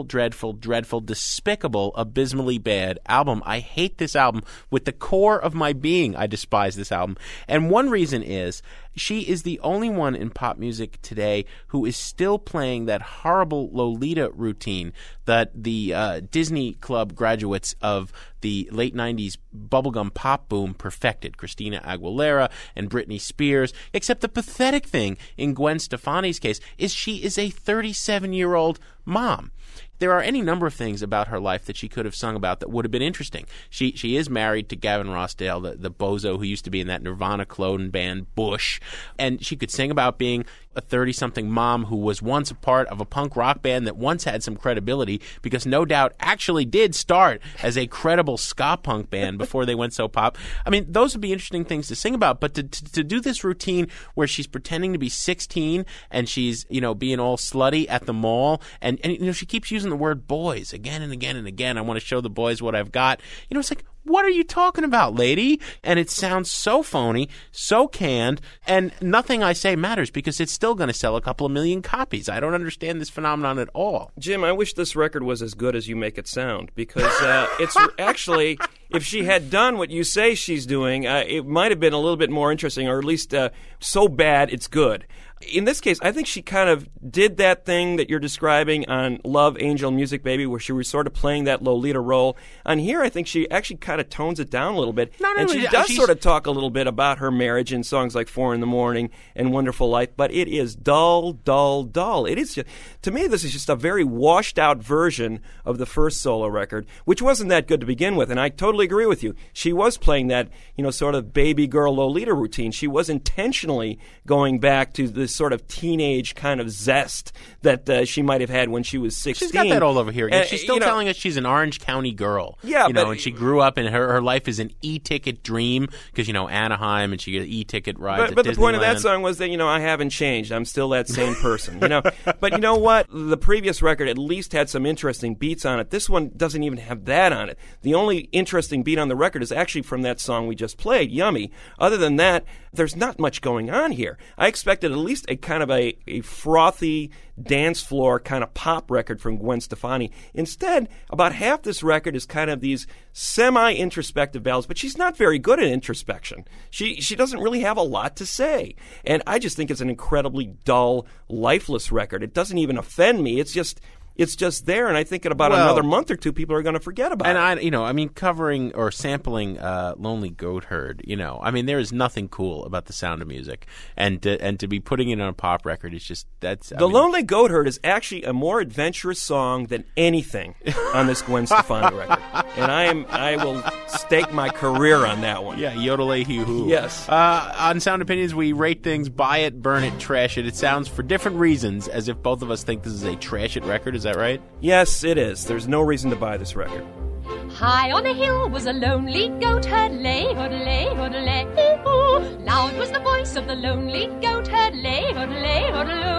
despicable, abysmally bad album. I hate this album with the core of my being. I despise this album. And one reason is she is the only one in pop music today who is still playing that horrible Lolita routine that the Disney Club graduates of the late 90s bubblegum pop boom perfected. Christina Aguilera and Britney Spears. Except the pathetic thing in Gwen Stefani's case is she is a 37-year-old mom. There are any number of things about her life that she could have sung about that would have been interesting. She is married to Gavin Rossdale, the bozo who used to be in that Nirvana clone band Bush, and she could sing about being a 30-something mom who was once a part of a punk rock band that once had some credibility because no doubt actually did start as a credible ska punk band before they went so pop. I mean, those would be interesting things to sing about, but to do this routine where she's pretending to be 16 and she's, being all slutty at the mall and she keeps using the word boys again and again and again. I want to show the boys what I've got. It's like, what are you talking about, lady? And it sounds so phony, so canned, and nothing I say matters because it's still going to sell a couple of million copies. I don't understand this phenomenon at all. Jim, I wish this record was as good as you make it sound because it's actually, if she had done what you say she's doing, it might have been a little bit more interesting, or at least so bad it's good. In this case, I think she kind of did that thing that you're describing on Love Angel Music Baby, where she was sort of playing that Lolita role. On here, I think she actually kind of tones it down a little bit. And she does sort of talk a little bit about her marriage in songs like 4 in the Morning and Wonderful Life, but it is dull, dull, dull. It is just, to me, this is just a very washed-out version of the first solo record, which wasn't that good to begin with, and I totally agree with you. She was playing that, sort of baby girl Lolita routine. She was intentionally going back to this sort of teenage kind of zest that she might have had when she was 16. She's got that all over here again. She's still telling us she's an Orange County girl. Yeah, and she grew up and her life is an e-ticket dream because, Anaheim and she gets e-ticket rides But at the point of that Disneyland. song was that, I haven't changed. I'm still that same person, But you know what? The previous record at least had some interesting beats on it. This one doesn't even have that on it. The only interesting beat on the record is actually from that song we just played, Yummy. Other than that, there's not much going on here. I expected at least a kind of a frothy dance floor kind of pop record from Gwen Stefani. Instead, about half this record is kind of these semi-introspective ballads, but she's not very good at introspection. She doesn't really have a lot to say. And I just think it's an incredibly dull, lifeless record. It doesn't even offend me. It's just there, and I think in about another month or two, people are going to forget about it. And covering or sampling Lonely Goat Herd, there is nothing cool about the Sound of Music, and to be putting it on a pop record is just Lonely Goat Herd is actually a more adventurous song than anything on this Gwen Stefani record, and I will stake my career on that one. Yeah, yodel-a-hee-hoo. Yes. On Sound Opinions, we rate things, buy it, burn it, trash it. It sounds for different reasons as if both of us think this is a trash it record. Is that right? Yes, it is. There's no reason to buy this record. High on a hill was a lonely goat herd, lay, hoodle-lay, hoodle-lay-hoo. Loud was the voice of the lonely goat herd, lay, hoodle-lay,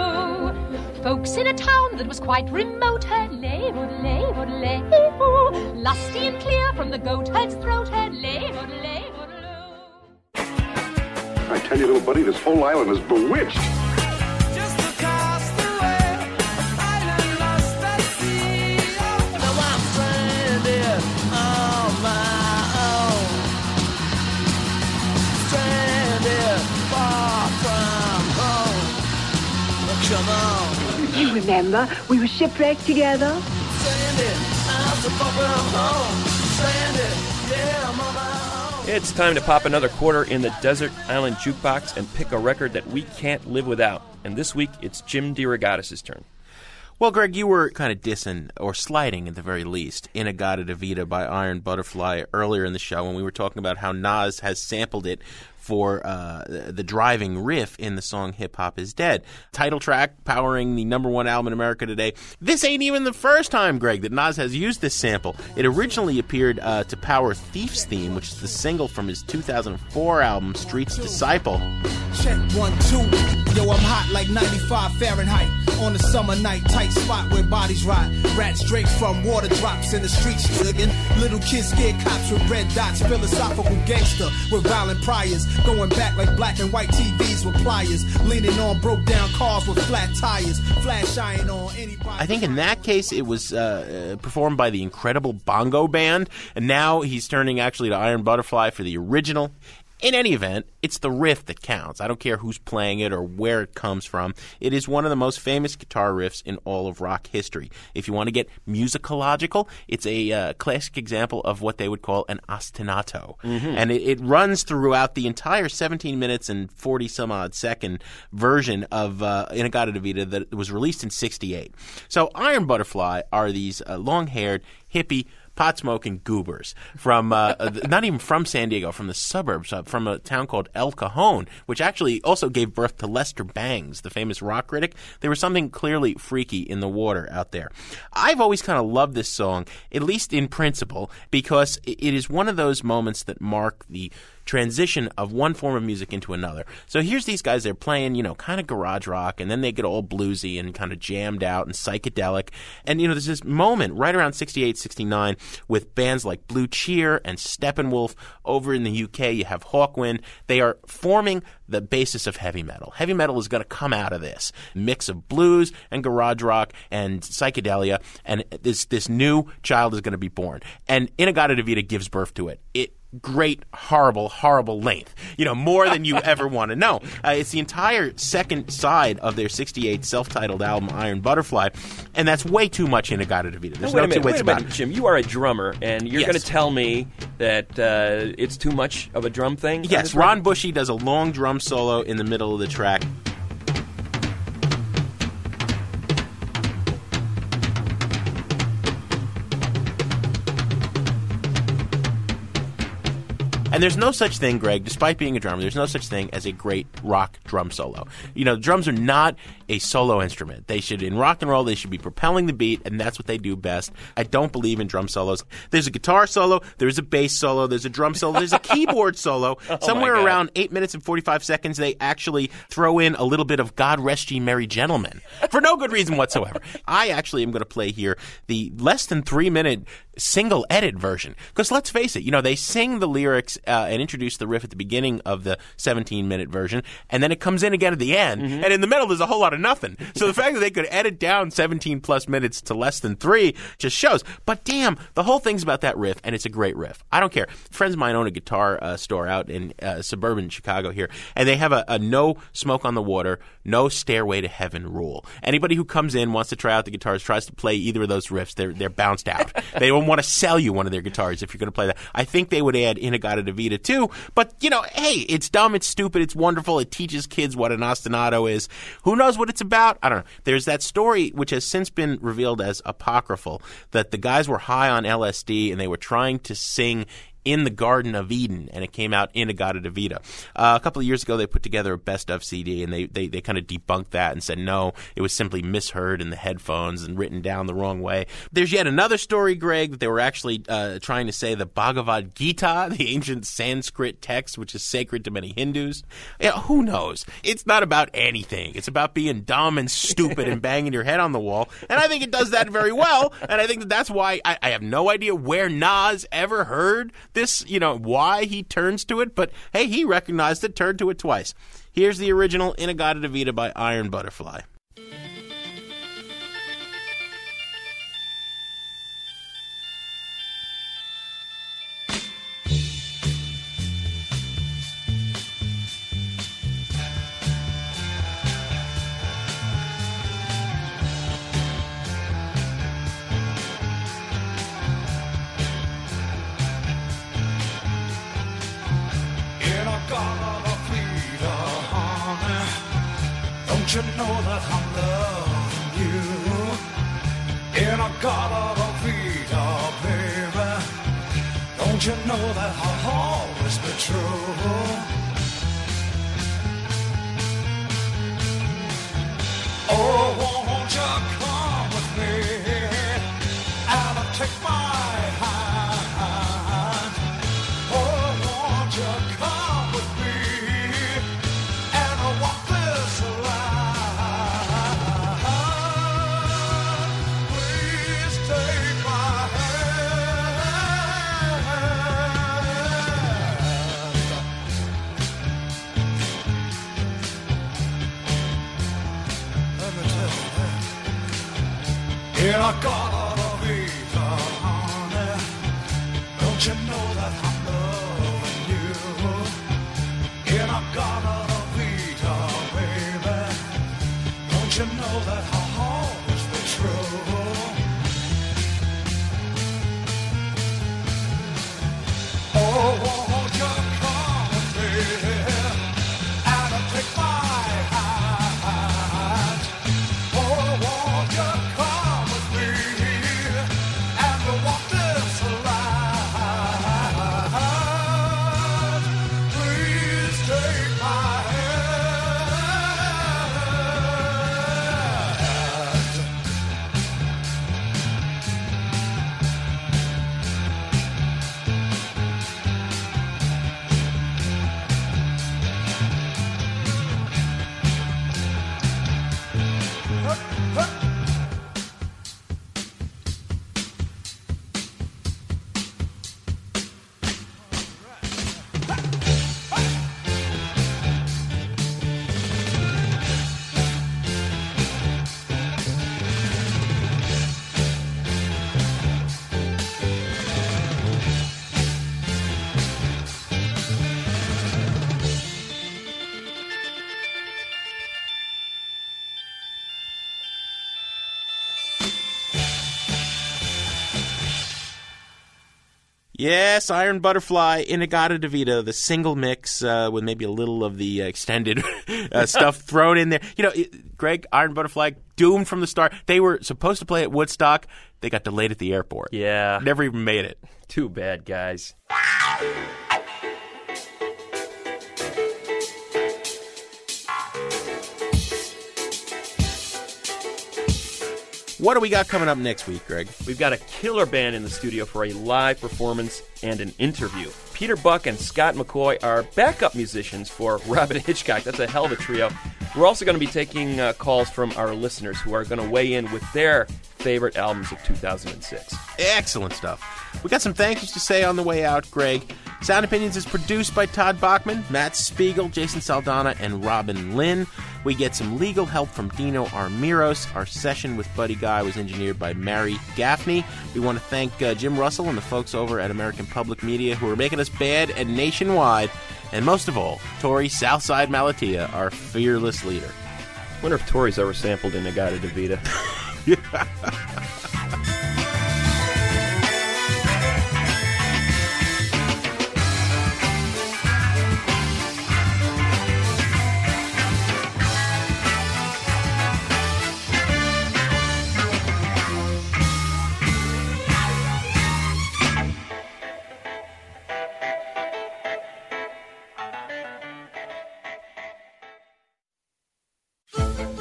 hoodle-oo. Folks in a town that was quite remote heard, lay, hoodle-lay, hoodle-lay-hoo. and clear from the goat herd's throat. Herd-lay, hord-lay, hord-lo. I tell you, little buddy, this whole island is bewitched. You remember, we were shipwrecked together. It's time to pop another quarter in the Desert Island Jukebox and pick a record that we can't live without. And this week, it's Jim DeRogatis' turn. Well, Greg, you were kind of dissing, or sliding at the very least, In-A-Gadda-Da-Vida by Iron Butterfly earlier in the show when we were talking about how Nas has sampled it for the driving riff in the song Hip Hop Is Dead. Title track powering the #1 album in America today. This ain't even the first time, Greg, that Nas has used this sample. It originally appeared to power Thief's Theme, which is the single from his 2004 album Street's Disciple. Check 1, 2. Yo, I'm hot like 95 Fahrenheit. On a summer night, tight spot where bodies rot. Rats draped from water drops in the streets. Little kids scared cops with red dots. Philosophical gangster with violent priors. Going back like black and white TVs with pliers. Leaning on broke down cars with flat tires. Flash iron on anybody. I think in that case it was performed by the Incredible Bongo Band. And now he's turning actually to Iron Butterfly for the original. In any event, it's the riff that counts. I don't care who's playing it or where it comes from. It is one of the most famous guitar riffs in all of rock history. If you want to get musicological, it's a classic example of what they would call an ostinato. Mm-hmm. And it runs throughout the entire 17 minutes and 40-some-odd second version of In-A-Gadda-Da-Vida that was released in 1968. So Iron Butterfly are these long-haired, hippie, pot-smoking goobers from not even from San Diego, from the suburbs, from a town called El Cajon, which actually also gave birth to Lester Bangs, the famous rock critic. There was something clearly freaky in the water out there. I've always kind of loved this song, at least in principle, because it is one of those moments that mark the transition of one form of music into another. So here's these guys, they're playing, kind of garage rock, and then they get all bluesy and kind of jammed out and psychedelic. And, there's this moment right around 68, 69 with bands like Blue Cheer and Steppenwolf. Over in the UK, you have Hawkwind. They are forming the basis of heavy metal. Heavy metal is going to come out of this mix of blues and garage rock and psychedelia, and this new child is going to be born. And In-A-Gadda-Da-Vida gives birth to it. Great, horrible, horrible length. More than you ever want to know. It's the entire second side of their 68 self-titled album, Iron Butterfly, and that's way too much In-A-Gadda-Da-Vida. There's no two ways about it. Jim, you are a drummer, and you're going to tell me that it's too much of a drum thing? Yes, Ron Bushy does a long drum solo in the middle of the track. And there's no such thing, Greg, despite being a drummer, there's no such thing as a great rock drum solo. Drums are not a solo instrument. They should, in rock and roll, they should be propelling the beat, and that's what they do best. I don't believe in drum solos. There's a guitar solo, there's a bass solo, there's a drum solo, there's a keyboard solo. Somewhere around 8 minutes and 45 seconds, they actually throw in a little bit of God Rest Ye Merry Gentlemen for no good reason whatsoever. I actually am going to play here the less than 3-minute single edit version. Because let's face it, they sing the lyrics and introduce the riff at the beginning of the 17-minute version, and then it comes in again at the end, and in the middle there's a whole lot of nothing. So the fact that they could edit down 17-plus minutes to less than 3 just shows. But damn, the whole thing's about that riff, and it's a great riff. I don't care. Friends of mine own a guitar store out in suburban Chicago here, and they have a no smoke on the water, no stairway to heaven rule. Anybody who comes in, wants to try out the guitars, tries to play either of those riffs, they're bounced out. They don't want to sell you one of their guitars if you're going to play that. I think they would add In-A-Gadda-Da-Vida too, but hey, it's dumb, it's stupid, it's wonderful, it teaches kids what an ostinato is. Who knows what it's about? I don't know. There's that story, which has since been revealed as apocryphal, that the guys were high on LSD and they were trying to sing In the Garden of Eden, and it came out In-A-Gadda-Da-Vida. A couple of years ago, they put together a best-of CD, and they kind of debunked that and said, no, it was simply misheard in the headphones and written down the wrong way. There's yet another story, Greg, that they were actually trying to say the Bhagavad Gita, the ancient Sanskrit text, which is sacred to many Hindus. Yeah, who knows? It's not about anything. It's about being dumb and stupid and banging your head on the wall, and I think it does that very well, and I think that's why I have no idea where Nas ever heard this, why he turns to it, but hey, he recognized it, turned to it twice. Here's the original In-A-Gadda-Da-Vida by Iron Butterfly. Don't you know that I'm loving you? In-A-Gadda-Da-Vida, baby. Don't you know that I'll always be true? Oh, won't you come with me and take my hand? Oh, won't you come with me and walk this line? Please take my In-A-Gadda-Da-Vida, honey. Don't you know that I'm loving you? In-A-Gadda-Da-Vida, baby. Don't you know that I'll always be true? Oh, won't you come with me and take my hand? Oh, won't you come with me and walk this line? Please take my hand. Yes, Iron Butterfly, In-A-Gadda-Da-Vida, the single mix with maybe a little of the extended stuff thrown in there. Greg, Iron Butterfly, doomed from the start. They were supposed to play at Woodstock. They got delayed at the airport. Yeah. Never even made it. Too bad, guys. What do we got coming up next week, Greg? We've got a killer band in the studio for a live performance and an interview. Peter Buck and Scott McCoy are backup musicians for Robyn Hitchcock. That's a hell of a trio. We're also going to be taking calls from our listeners who are going to weigh in with their favorite albums of 2006. Excellent stuff. We got some thank yous to say on the way out, Greg. Sound Opinions is produced by Todd Bachman, Matt Spiegel, Jason Saldana, and Robin Lynn. We get some legal help from Dino Armiros. Our session with Buddy Guy was engineered by Mary Gaffney. We want to thank Jim Russell and the folks over at American Public Media who are making us bad and nationwide. And most of all, Tori Southside Malatia, our fearless leader. I wonder if Tori's ever sampled In-A-Gadda-Da-Vida.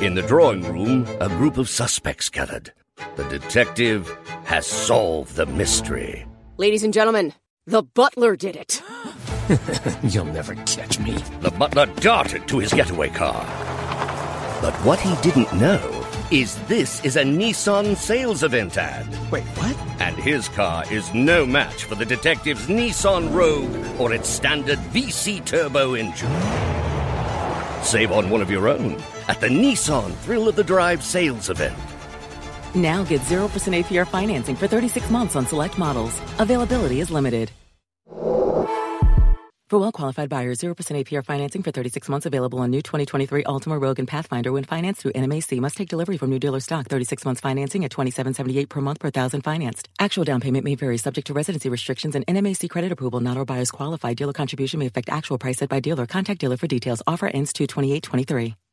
In the drawing room, a group of suspects gathered. The detective has solved the mystery. Ladies and gentlemen, the butler did it. You'll never catch me. The butler darted to his getaway car. But what he didn't know is this is a Nissan sales event ad. Wait, what? And his car is no match for the detective's Nissan Rogue or its standard VC turbo engine. Save on one of your own at the Nissan Thrill of the Drive sales event. Now get 0% APR financing for 36 months on select models. Availability is limited. For well-qualified buyers, 0% APR financing for 36 months available on new 2023 Altima, Rogue, and Pathfinder when financed through NMAC. Must take delivery from new dealer stock. 36 months financing at $27.78 per month per thousand financed. Actual down payment may vary subject to residency restrictions and NMAC credit approval. Not all buyers qualify. Dealer contribution may affect actual price set by dealer. Contact dealer for details. Offer ends 2/28/23.